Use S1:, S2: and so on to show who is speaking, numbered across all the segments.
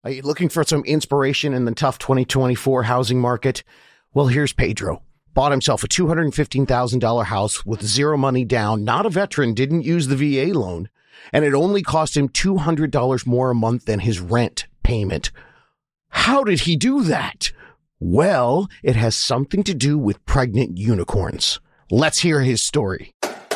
S1: Are you looking for some inspiration in the tough 2024 housing market? Well, here's Pedro. Bought himself a $215,000 house with zero money down, not a veteran, didn't use the VA loan, and it only cost him $200 more a month than his rent payment. How did he do that? Well, it has something to do with pregnant unicorns. Let's hear his story.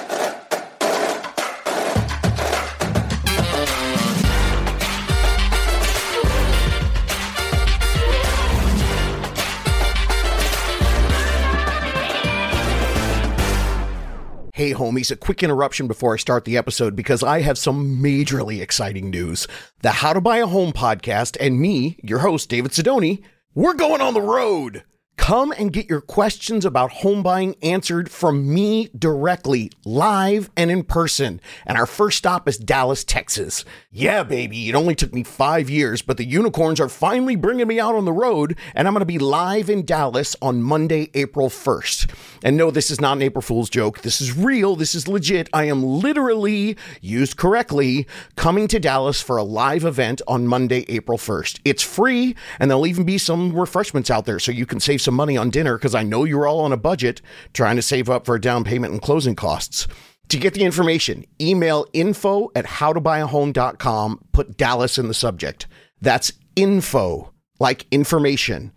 S1: Hey homies, a quick interruption before I start the episode because I have some majorly exciting news. The How to Buy a Home podcast and me, your host, David Sidoni, we're going on the road. Come and get your questions about home buying answered from me directly, live and in person. And our first stop is Dallas, Texas. Yeah, baby, it only took me 5 years, but the unicorns are finally bringing me out on the road, and I'm going to be live in Dallas on Monday, April 1st. And no, this is not an April Fool's joke. This is real. This is legit. I am literally, used correctly, coming to Dallas for a live event on Monday, April 1st. It's free, and there'll even be some refreshments out there so you can save some money on dinner, because I know you're all on a budget trying to save up for a down payment and closing costs. To get the information, email info@howtobuyahome.com, put Dallas in the subject. That's info, like information,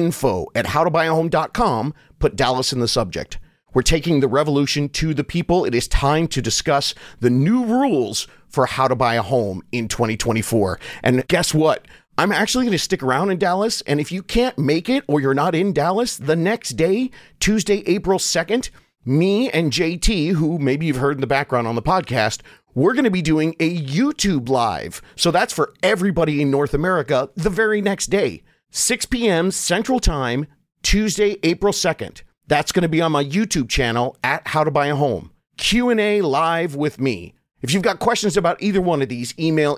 S1: info@howtobuyahome.com, put Dallas in the subject. We're taking the revolution to the people. It is time to discuss the new rules for how to buy a home in 2024. And guess what? I'm actually going to stick around in Dallas, and if you can't make it or you're not in Dallas, the next day, Tuesday, April 2nd, me and JT, who maybe you've heard in the background on the podcast, we're going to be doing a YouTube Live. So that's for everybody in North America the very next day, 6 p.m. Central Time, Tuesday, April 2nd. That's going to be on my YouTube channel at How to Buy a Home. Q&A live with me. If you've got questions about either one of these, email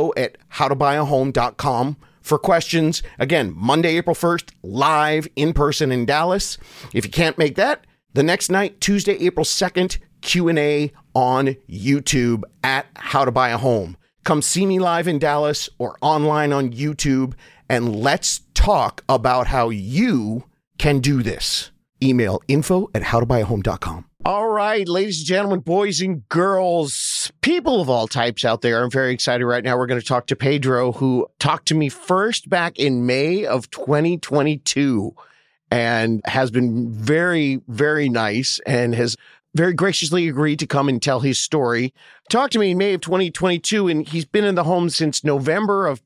S1: info@howtobuyahome.com for questions. Again, Monday, April 1st, live in person in Dallas. If you can't make that, the next night, Tuesday, April 2nd, Q&A on YouTube at How to Buy a Home. Come see me live in Dallas or online on YouTube, and let's talk about how you can do this. Email info@howtobuyahome.com. All right, ladies and gentlemen, boys and girls, people of all types out there, I'm very excited right now. We're going to talk to Pedro, who talked to me first back in May of 2022 and has been very, very nice and has very graciously agreed to come and tell his story. Talked to me in May of 2022, and he's been in the home since November of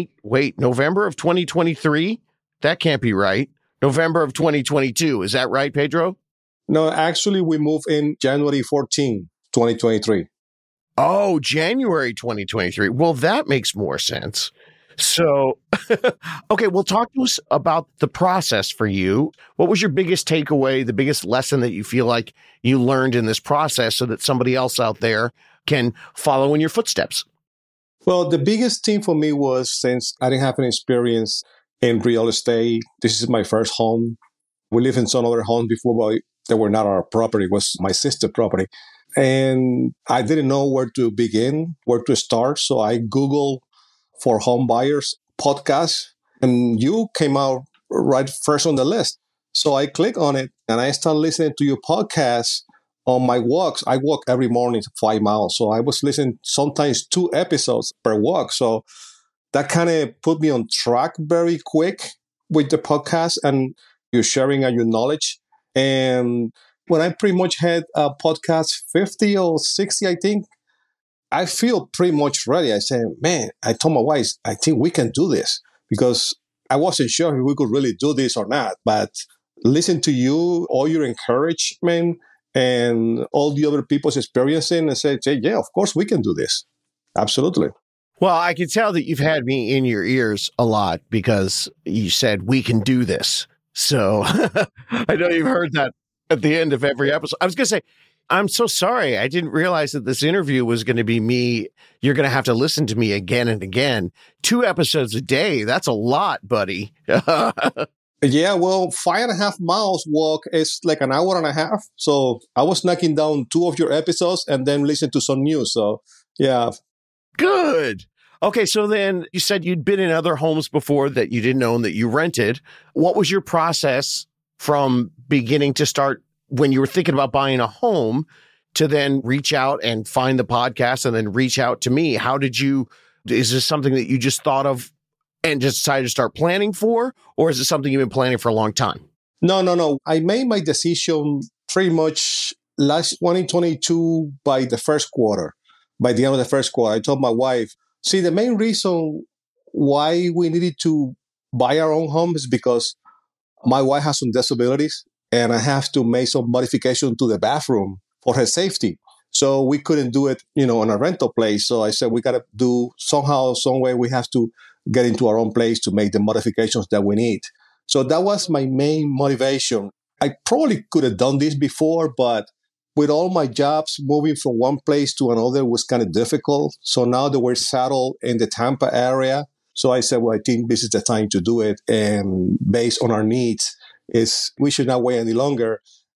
S1: 2023? That can't be right. November of 2022. Is that right, Pedro?
S2: No, actually, we moved in January 14, 2023.
S1: Oh, January 2023. Well, that makes more sense. So, okay, well, talk to us about the process for you. What was your biggest takeaway, the biggest lesson that you feel like you learned in this process so that somebody else out there can follow in your footsteps?
S2: Well, the biggest thing for me was, since I didn't have any experience in real estate, this is my first home. We lived in some other homes before, but they were not our property. It was my sister's property. And I didn't know where to begin, where to start. So I Googled for home buyers podcast, and you came out right first on the list. So I clicked on it and I started listening to your podcast on my walks. I walk every morning 5 miles. So I was listening sometimes 2 episodes per walk. So that kind of put me on track very quick with the podcast and your sharing and your knowledge. And when I pretty much had a podcast 50 or 60, I think, I feel pretty much ready. I said, man, I told my wife, I think we can do this, because I wasn't sure if we could really do this or not. But listen to you, all your encouragement and all the other people's experiencing, and say, yeah, of course we can do this. Absolutely.
S1: Well, I can tell that you've had me in your ears a lot because you said we can do this. So I know you've heard that at the end of every episode. I was going to say, I'm so sorry. I didn't realize that this interview was going to be me. You're going to have to listen to me again and again. 2 episodes a day. That's a lot, buddy.
S2: Yeah, well, 5.5 miles walk is like an hour and a half. So I was knocking down 2 of your episodes and then listen to some news. So, yeah.
S1: Good. Okay, so then you said you'd been in other homes before that you didn't own that you rented. What was your process from beginning to start when you were thinking about buying a home to then reach out and find the podcast and then reach out to me? Is this something that you just thought of and just decided to start planning for, or is it something you've been planning for a long time?
S2: No. I made my decision pretty much last 2022 by the first quarter. By the end of the first quarter, I told my wife, see, the main reason why we needed to buy our own home is because my wife has some disabilities and I have to make some modification to the bathroom for her safety. So we couldn't do it, in a rental place. So I said, we got to do somehow, some way, we have to get into our own place to make the modifications that we need. So that was my main motivation. I probably could have done this before, but with all my jobs, moving from one place to another was kind of difficult. So now that we're settled in the Tampa area, so I said, well, I think this is the time to do it. And based on our needs, we should not wait any longer.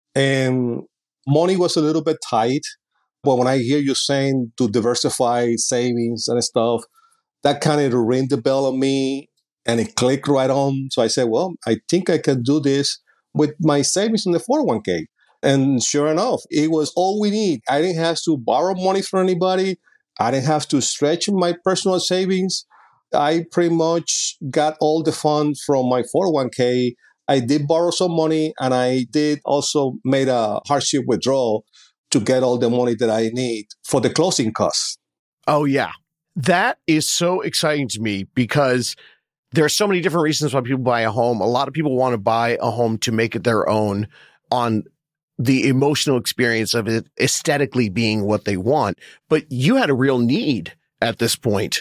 S2: And money was a little bit tight. But when I hear you saying to diversify savings and stuff, that kind of rang the bell on me and it clicked right on. So I said, well, I think I can do this with my savings in the 401k. And sure enough, it was all we need. I didn't have to borrow money from anybody. I didn't have to stretch my personal savings. I pretty much got all the funds from my 401k. I did borrow some money, and I did also made a hardship withdrawal to get all the money that I need for the closing costs.
S1: Oh, yeah. That is so exciting to me because there are so many different reasons why people buy a home. A lot of people want to buy a home to make it their own on the emotional experience of it aesthetically being what they want. But you had a real need at this point.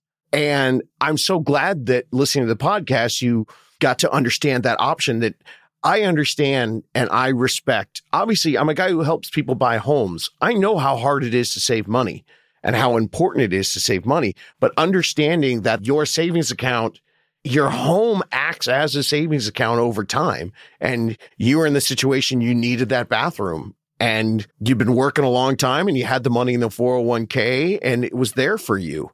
S1: And I'm so glad that listening to the podcast, you got to understand that option that I understand and I respect. Obviously, I'm a guy who helps people buy homes. I know how hard it is to save money and how important it is to save money. But understanding that your savings account, your home acts as a savings account over time. And you were in the situation you needed that bathroom and you've been working a long time and you had the money in the 401k and it was there for you.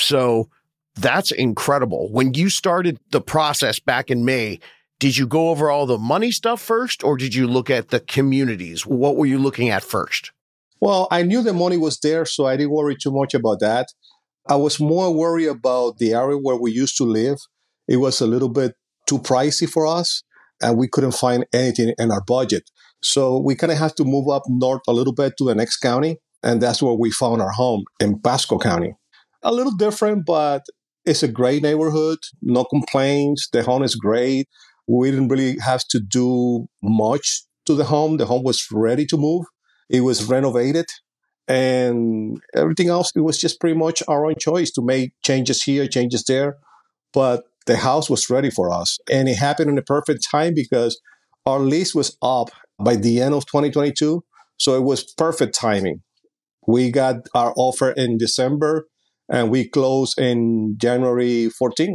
S1: So that's incredible. When you started the process back in May, did you go over all the money stuff first or did you look at the communities? What were you looking at first?
S2: Well, I knew the money was there, so I didn't worry too much about that. I was more worried about the area where we used to live. It was a little bit too pricey for us, and we couldn't find anything in our budget. So we kind of had to move up north a little bit to the next county, and that's where we found our home in Pasco County. A little different, but it's a great neighborhood. No complaints. The home is great. We didn't really have to do much to the home. The home was ready to move. It was renovated. And everything else, it was just pretty much our own choice to make changes here, changes there. But the house was ready for us. And it happened in the perfect time because our lease was up by the end of 2022. So it was perfect timing. We got our offer in December and we closed in January 14.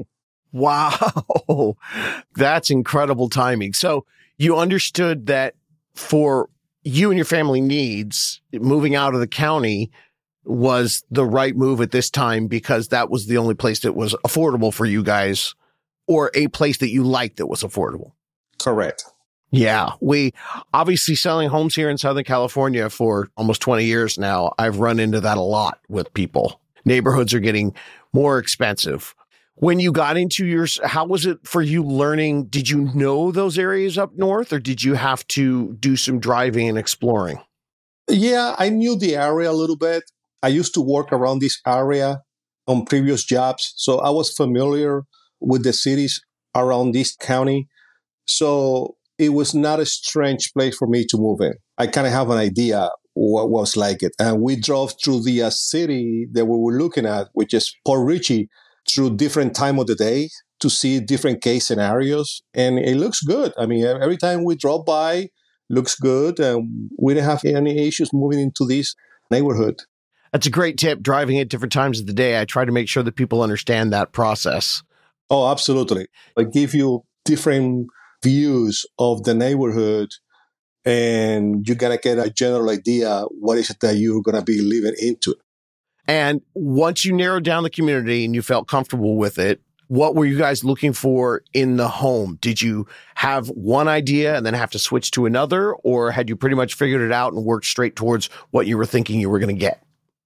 S1: Wow. That's incredible timing. So you understood that for you and your family needs, moving out of the county was the right move at this time because that was the only place that was affordable for you guys or a place that you liked that was affordable.
S2: Correct.
S1: Yeah. We obviously selling homes here in Southern California for almost 20 years now. I've run into that a lot with people. Neighborhoods are getting more expensive. When you got into yours, how was it for you learning? Did you know those areas up north or did you have to do some driving and exploring?
S2: Yeah, I knew the area a little bit. I used to work around this area on previous jobs. So I was familiar with the cities around this county. So it was not a strange place for me to move in. I kind of have an idea what was like it. And we drove through the city that we were looking at, which is Port Richey, through different time of the day to see different case scenarios. And it looks good. I mean, every time we drove by, looks good. And we didn't have any issues moving into this neighborhood.
S1: That's a great tip, driving at different times of the day. I try to make sure that people understand that process.
S2: Oh, absolutely. I give you different views of the neighborhood and you're going to get a general idea what is it that you're going to be living into.
S1: And once you narrowed down the community and you felt comfortable with it, what were you guys looking for in the home? Did you have one idea and then have to switch to another, or had you pretty much figured it out and worked straight towards what you were thinking you were going to get?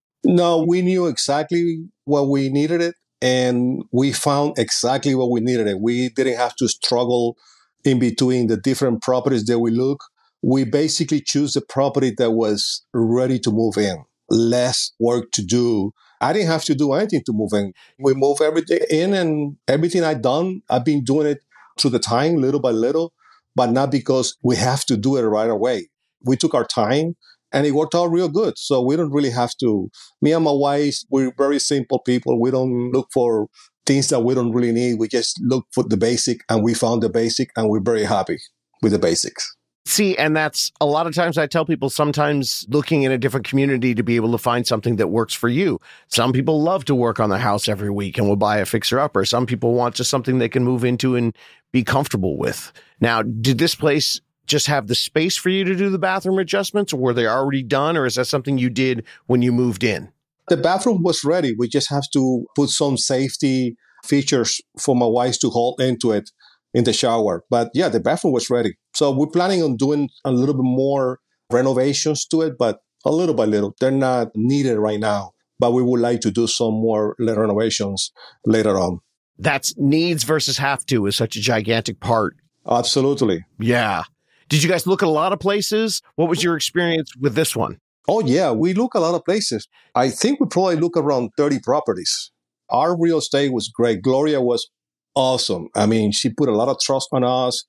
S2: No, we knew exactly what we needed it, and we found exactly what we needed it. We didn't have to struggle in between the different properties that we look. We basically choose the property that was ready to move in, less work to do. I didn't have to do anything to move in. We moved everything in, and everything I've been doing it through the time, little by little, but not because we have to do it right away. We took our time, and it worked out real good. So we don't really have to. Me and my wife, we're very simple people. We don't look for things that we don't really need. We just look for the basic, and we found the basic, and we're very happy with the basics.
S1: See, and that's a lot of times I tell people, sometimes looking in a different community to be able to find something that works for you. Some people love to work on the house every week and will buy a fixer-upper. Some people want just something they can move into and be comfortable with. Now, did this place just have the space for you to do the bathroom adjustments, or were they already done, or is that something you did when you moved in?
S2: The bathroom was ready. We just have to put some safety features for my wife to hold into it in the shower. But yeah, the bathroom was ready. So we're planning on doing a little bit more renovations to it, but a little by little. They're not needed right now, but we would like to do some more renovations later on.
S1: That's needs versus have to is such a gigantic part.
S2: Absolutely.
S1: Yeah. Did you guys look at a lot of places? What was your experience with this one?
S2: Oh, yeah. We look a lot of places. I think we probably look around 30 properties. Our real estate was great. Gloria was awesome. I mean, she put a lot of trust on us.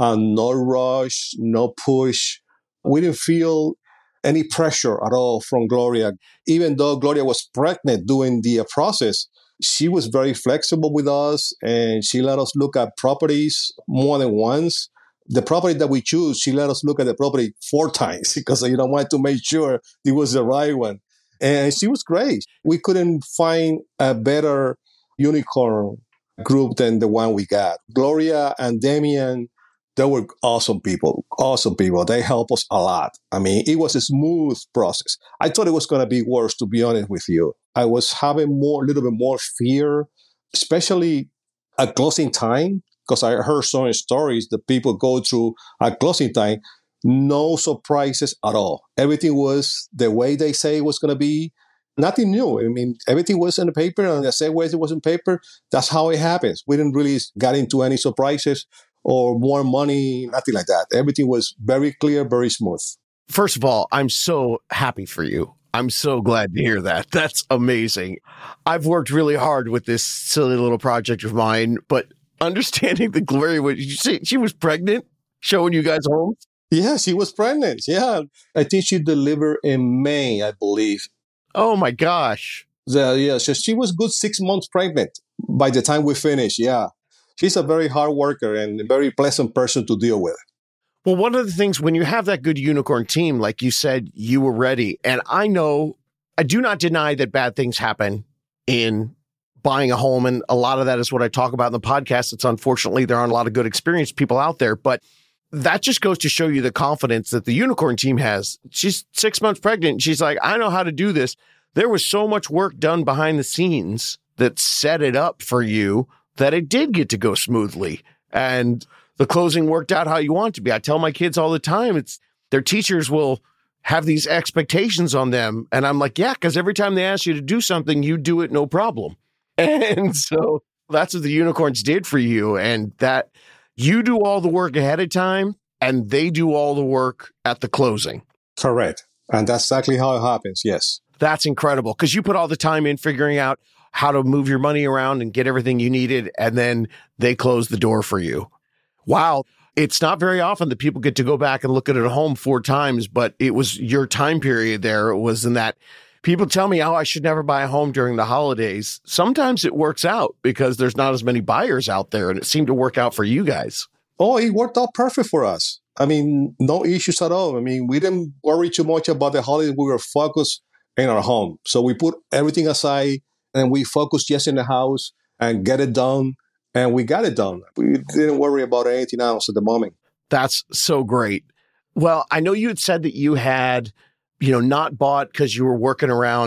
S2: No rush, no push. We didn't feel any pressure at all from Gloria. Even though Gloria was pregnant during the process, she was very flexible with us, and she let us look at properties more than once. The property that we choose, she let us look at the property 4 times because wanted to make sure it was the right one. And she was great. We couldn't find a better unicorn group than the one we got. Gloria and Damian, they were awesome people. Awesome people. They helped us a lot. I mean, it was a smooth process. I thought it was going to be worse, to be honest with you. I was having a little bit more fear, especially at closing time, because I heard some stories that people go through at closing time. No surprises at all. Everything was the way they say it was going to be. Nothing new. I mean, everything was in the paper, and the same way it was in paper, that's how it happens. We didn't really get into any surprises or more money, nothing like that. Everything was very clear, very smooth.
S1: First of all, I'm so happy for you. I'm so glad to hear that. That's amazing. I've worked really hard with this silly little project of mine, but understanding that Gloria, did you say she was pregnant, showing you guys home?
S2: Yeah, she was pregnant. Yeah. I think she delivered in May, I believe.
S1: Oh my gosh.
S2: So she was good 6 months pregnant by the time we finished. Yeah. She's a very hard worker and a very pleasant person to deal with.
S1: Well, one of the things when you have that good unicorn team, like you said, you were ready. And I do not deny that bad things happen in buying a home. And a lot of that is what I talk about in the podcast. It's unfortunately, there aren't a lot of good experienced people out there, but that just goes to show you the confidence that the unicorn team has. She's 6 months pregnant. She's like, I know how to do this. There was so much work done behind the scenes that set it up for you that it did get to go smoothly. And the closing worked out how you want it to be. I tell my kids all the time, their teachers will have these expectations on them. And I'm like, yeah, because every time they ask you to do something, you do it, no problem. And so that's what the unicorns did for you. And that you do all the work ahead of time and they do all the work at the closing.
S2: Correct. And that's exactly how it happens. Yes.
S1: That's incredible because you put all the time in figuring out how to move your money around and get everything you needed. And then they close the door for you. Wow. It's not very often that people get to go back and look at it at home 4 times, but it was your time period there. It was in that people tell me, oh, I should never buy a home during the holidays. Sometimes it works out because there's not as many buyers out there, and it seemed to work out for you guys.
S2: Oh, it worked out perfect for us. I mean, no issues at all. I mean, we didn't worry too much about the holidays. We were focused in our home. So we put everything aside and we focused just in the house and get it done. And we got it done. We didn't worry about anything else at the moment.
S1: That's so great. Well, I know you had said that you had, not bought because you were working around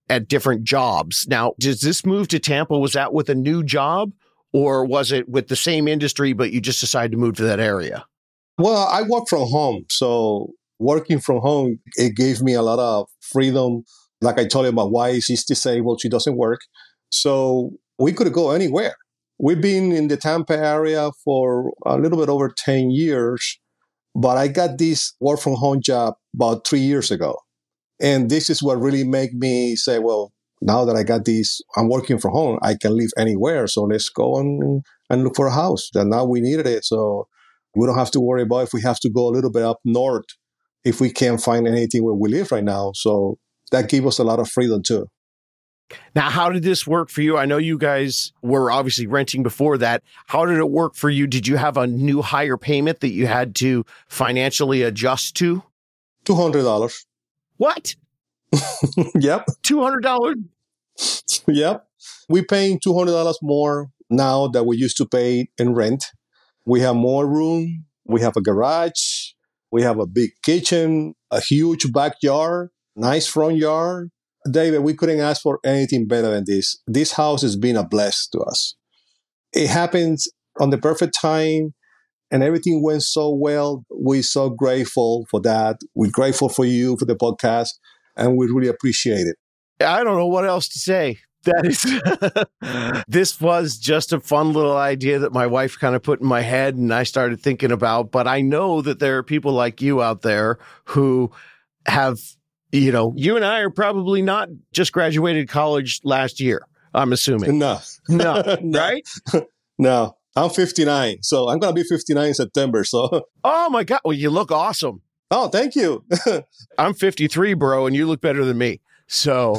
S1: at different jobs. Now, does this move to Tampa, was that with a new job or was it with the same industry, but you just decided to move to that area?
S2: Well, I work from home. So working from home, it gave me a lot of freedom. Like I told you, my wife, she's disabled. She doesn't work. So we could go anywhere. We've been in the Tampa area for a little bit over 10 years, but I got this work from home job about 3 years ago. And this is what really made me say, well, now that I got this, I'm working from home, I can live anywhere. So let's go and look for a house. And now we needed it. So we don't have to worry about if we have to go a little bit up north if we can't find anything where we live right now. So that gave us a lot of freedom too.
S1: Now, how did this work for you? I know you guys were obviously renting before that. How did it work for you? Did you have a new higher payment that you had to financially adjust to?
S2: $200.
S1: What?
S2: Yep.
S1: $200?
S2: Yep. We're paying $200 more now that we used to pay in rent. We have more room. We have a garage. We have a big kitchen, a huge backyard, nice front yard. David, we couldn't ask for anything better than this. This house has been a blessing to us. It happens on the perfect time and everything went so well. We're so grateful for that. We're grateful for you, for the podcast, and we really appreciate it.
S1: I don't know what else to say. That is, this was just a fun little idea that my wife kind of put in my head and I started thinking about. But I know that there are people like you out there who have, you know, you and I are probably not just graduated college last year, I'm assuming.
S2: No.
S1: No, right?
S2: No, I'm 59. So I'm going to be 59 in September. So.
S1: Oh my God. Well, you look awesome.
S2: Oh, thank you.
S1: I'm 53, bro, and you look better than me. So,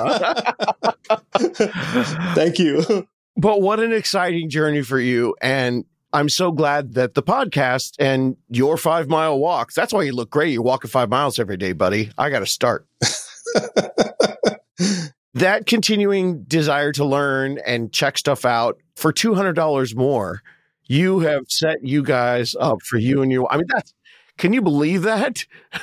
S2: thank you.
S1: But what an exciting journey for you. And I'm so glad that the podcast and your 5 mile walks, that's why you look great. You're walking 5 miles every day, buddy. I got to start. That continuing desire to learn and check stuff out for $200 more, you have set you guys up for you and your, I mean, that's, can you believe that?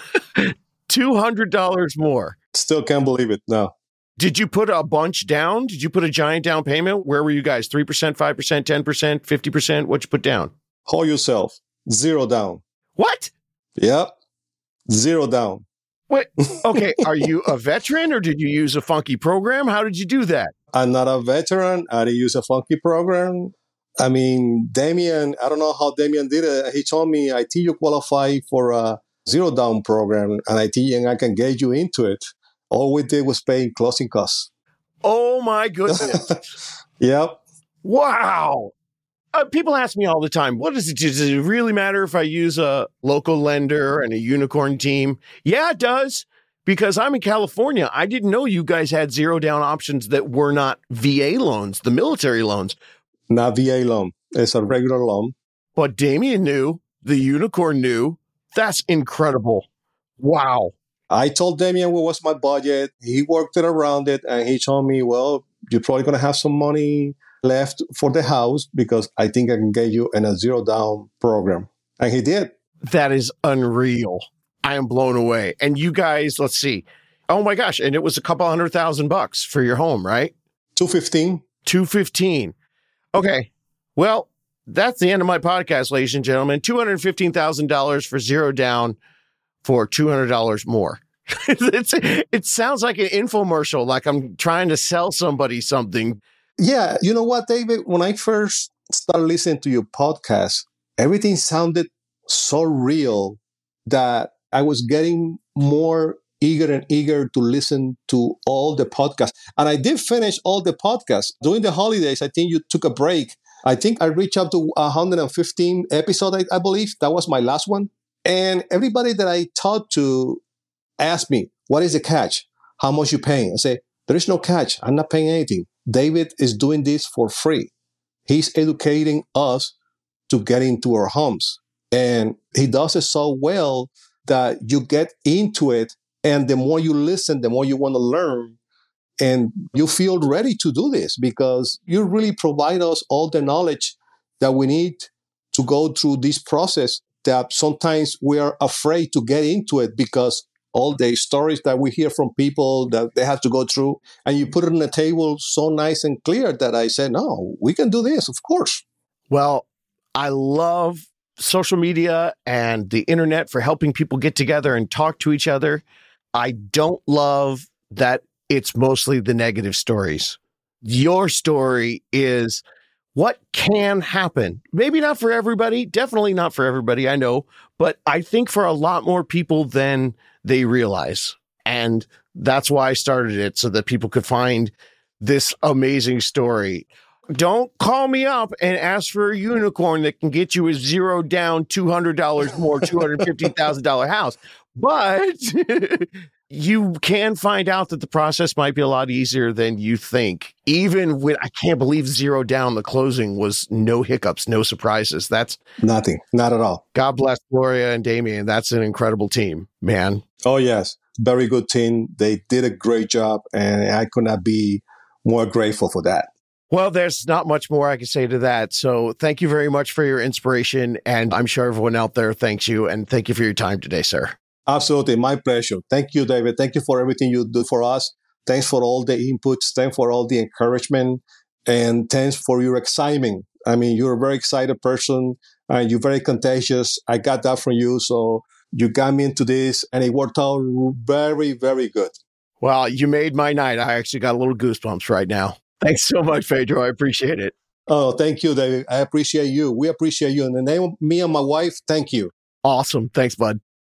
S1: $200 more.
S2: Still can't believe it. No.
S1: Did you put a bunch down? Did you put a giant down payment? Where were you guys? 3%, 5%, 10%, 50%? What'd you put down?
S2: Hold yourself. 0 down.
S1: What?
S2: Yep. 0 down.
S1: Wait, okay. Are you a veteran or did you use a funky program? How did you do that?
S2: I'm not a veteran. I didn't use a funky program. I mean, Damien, I don't know how Damien did it. He told me, I think you qualify for a 0 down program and I think I can get you into it. All we did was paying closing costs.
S1: Oh my goodness.
S2: Yep.
S1: Wow. People ask me all the time, does it really matter if I use a local lender and a unicorn team? Yeah, it does. Because I'm in California. I didn't know you guys had 0 down options that were not VA loans, the military loans.
S2: Not VA loan. It's a regular loan.
S1: But Damien knew, the unicorn knew. That's incredible. Wow.
S2: I told Damien what was my budget. He worked it around it and he told me, well, you're probably going to have some money left for the house because I think I can get you in a 0 down program. And he did.
S1: That is unreal. I am blown away. And you guys, let's see. Oh my gosh. And it was a couple $100,000 for your home, right?
S2: 215.
S1: 215. Okay. Well, that's the end of my podcast, ladies and gentlemen. $215,000 for 0 down for $200 more. It sounds like an infomercial, like I'm trying to sell somebody something.
S2: Yeah. You know what, David? When I first started listening to your podcast, everything sounded so real that I was getting more eager and eager to listen to all the podcasts. And I did finish all the podcasts. During the holidays, I think you took a break. I think I reached up to 115 episodes, I believe. That was my last one. And everybody that I talked to asked me, what is the catch? How much you paying? I say, there is no catch. I'm not paying anything. David is doing this for free. He's educating us to get into our homes. And he does it so well that you get into it. And the more you listen, the more you want to learn. And you feel ready to do this because you really provide us all the knowledge that we need to go through this process that sometimes we are afraid to get into it because all the stories that we hear from people that they have to go through, and you put it on the table so nice and clear that I said, no, we can do this, of course.
S1: Well, I love social media and the internet for helping people get together and talk to each other. I don't love that it's mostly the negative stories. Your story is what can happen. Maybe not for everybody, definitely not for everybody, I know, but I think for a lot more people than they realize. And that's why I started it, so that people could find this amazing story. Don't call me up and ask for a unicorn that can get you a zero down, $200 more, $250,000 house. But you can find out that the process might be a lot easier than you think. Even with, I can't believe zero down, the closing was no hiccups, no surprises. That's
S2: nothing, not at all.
S1: God bless Gloria and Damien. That's an incredible team, man.
S2: Oh, yes. Very good team. They did a great job, and I could not be more grateful for that.
S1: Well, there's not much more I can say to that. So thank you very much for your inspiration. And I'm sure everyone out there thanks you. And thank you for your time today, sir.
S2: Absolutely. My pleasure. Thank you, David. Thank you for everything you do for us. Thanks for all the inputs. Thanks for all the encouragement. And thanks for your excitement. I mean, you're a very excited person and you're very contagious. I got that from you. So you got me into this and it worked out very, very good.
S1: Well, you made my night. I actually got a little goosebumps right now. Thanks so much, Pedro. I appreciate it.
S2: Oh, thank you, David. I appreciate you. We appreciate you. In the name of me and my wife, thank you.
S1: Awesome. Thanks, bud.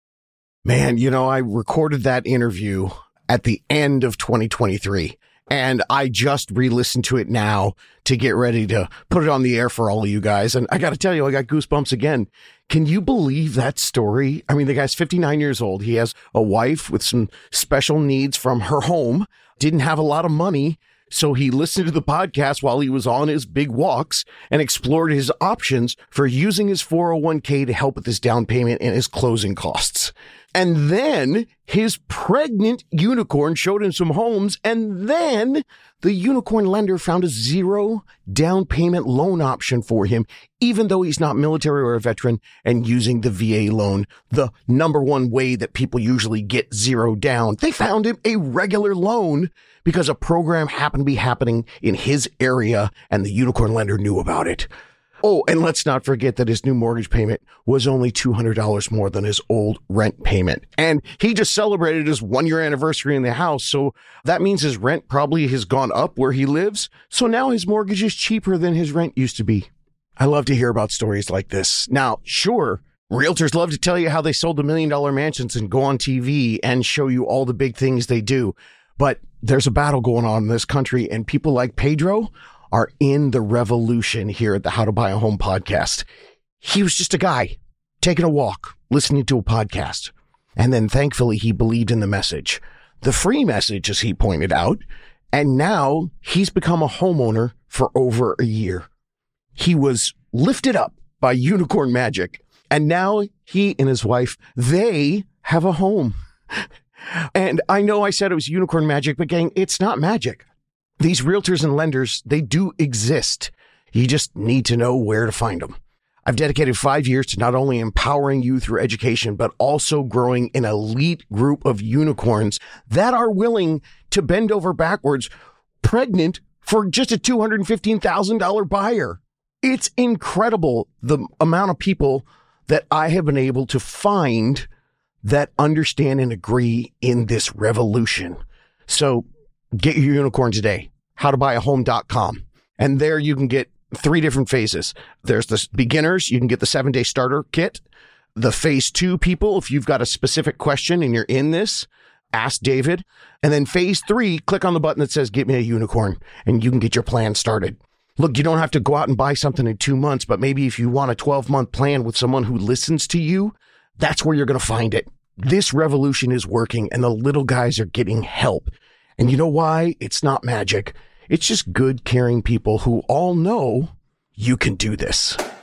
S1: Man, you know, I recorded that interview at the end of 2023, and I just re-listened to it now to get ready to put it on the air for all of you guys. And I got to tell you, I got goosebumps again. Can you believe that story? I mean, the guy's 59 years old. He has a wife with some special needs from her home, didn't have a lot of money. So he listened to the podcast while he was on his big walks and explored his options for using his 401k to help with his down payment and his closing costs. And then his pregnant unicorn showed him some homes. And then the unicorn lender found a zero down payment loan option for him, even though he's not military or a veteran, and using the VA loan, the number one way that people usually get zero down. They found him a regular loan because a program happened to be happening in his area and the unicorn lender knew about it. Oh, and let's not forget that his new mortgage payment was only $200 more than his old rent payment. And he just celebrated his 1-year anniversary in the house. So that means his rent probably has gone up where he lives. So now his mortgage is cheaper than his rent used to be. I love to hear about stories like this. Now, sure, realtors love to tell you how they sold $1 million mansions and go on TV and show you all the big things they do. But there's a battle going on in this country, and people like Pedro are in the revolution here at the How to Buy a Home podcast. He was just a guy taking a walk, listening to a podcast. And then thankfully he believed in the message, the free message, as he pointed out. And now he's become a homeowner for over a year. He was lifted up by unicorn magic. And now he and his wife, they have a home. And I know I said it was unicorn magic, but gang, it's not magic. These realtors and lenders, they do exist. You just need to know where to find them. I've dedicated 5 years to not only empowering you through education, but also growing an elite group of unicorns that are willing to bend over backwards, pregnant for just a $215,000 buyer. It's incredible the amount of people that I have been able to find that understand and agree in this revolution. So get your unicorn today, howtobuyahome.com. And there you can get 3 different phases. There's the beginners. You can get the 7-day starter kit. The phase 2 people, if you've got a specific question and you're in this, ask David. And then phase 3, click on the button that says, get me a unicorn, and you can get your plan started. Look, you don't have to go out and buy something in 2 months, but maybe if you want a 12-month plan with someone who listens to you, that's where you're going to find it. This revolution is working and the little guys are getting help. And you know why? It's not magic. It's just good, caring people who all know you can do this.